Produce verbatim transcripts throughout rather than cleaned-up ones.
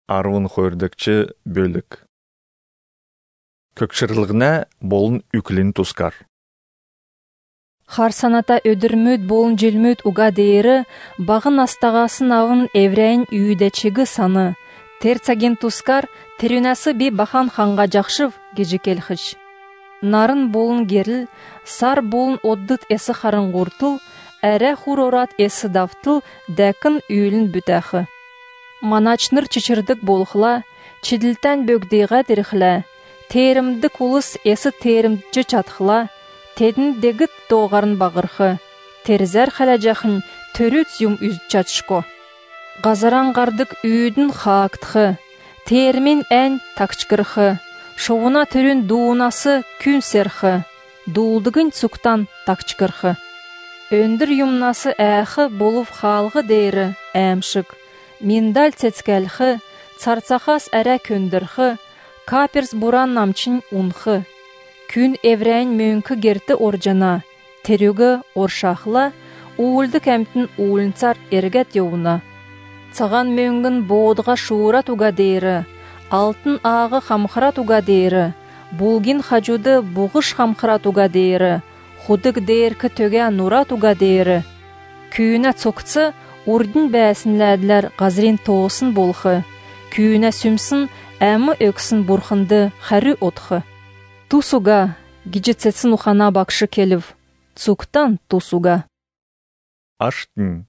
арвын хойырдыкчы бөлік. Көкшірлігіне болын үкілін тұскар. Харсаната өдірмөд болын желмөд уга дейірі, бағын астағасын авын еврейн үйдечігі саны. Терцаген тұскар, терюнасы би бахан ханға жақшыв гежекелхіш. Нарын болын геріл, сар болын оддыт эсі харын ғуртыл, әрі хурорат эсі давтыл, дәкін үйілін бүтәхі. Маначныр чичірдік болхла, чиділтән бөгдейға діріхла, терімдік улыс эсі терімдчі чатхла, тедін дегіт доғарын бағырхы, терзер қалажақын төрөт юм үз чатшко. Ғазаран ғардық үйдің хаактхы, термен ән такчкырхы, шоуына түрін дуынасы күн серхы, дуылдығын цуктан такчкырхы. Өндір юмнасы әхі болув халғы дейірі әмшік, миндал цецкәлхі, царцахас әрә көндірхі, каперс буран намчын унхы. Күн еврәйн мөңкі герті оржана, терюгі оршақла, уылды кәмтін уылынцар ергәт еуына. Цаған мөңгін боғдыға шуыра туға дейірі, алтын ағы қамқыра туға дейірі, бұлгин хажуды бұғыш қамқыра туға дейірі, худык дейіркі төге нура туға дейірі. Күйіне цоқцы урдын бәсінләділер ғазрин тоғысын болхы, күйіне сүмсін әмі өксін бұрхынды қәрі отхы. Тусуга, гиджетсетсін ұхана бақшы келів, цуктан тусуга. Аштын.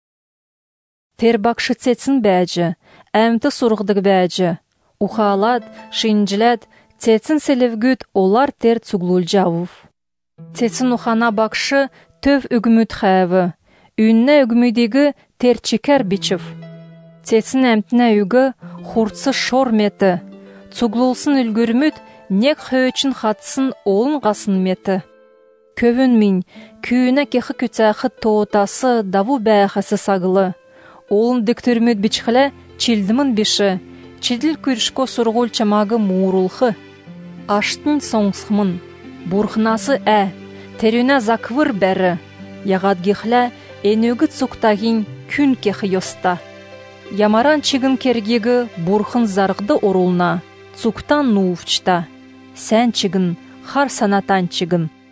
Тер бақшы цетсін бәжі, әмті сұрғдық бәжі. Ухалад, шинжилад, цетсін селевгүт олар тер цуглулжы авув. Цетсін ухана бақшы төв үгіміт қәві, үнні үгімідегі тер чекер бичів. Цетсін әмтіне үгі хуртсы шор меті, цуглулсын үлгірміт нек хөөчін қатсын олын ғасын меті. Көвін min, күйіне кеқі күтәқі тоғытасы даву бәяқасы сағылы. Олын діктірмет бичхілі чилдімін біші, чиділ күршко сұрғыл чамағы муырулхы. Аштын соңсқымын, бұрхынасы ә, терюна заквыр бәрі. Яғадгихлі әнөгі цуқтағын күн кеқі йоста. Ямаран чигін кергегі бұрхын зарғды орулна, цуқтан нуывчта. Сән чигін, хар санатан чигін.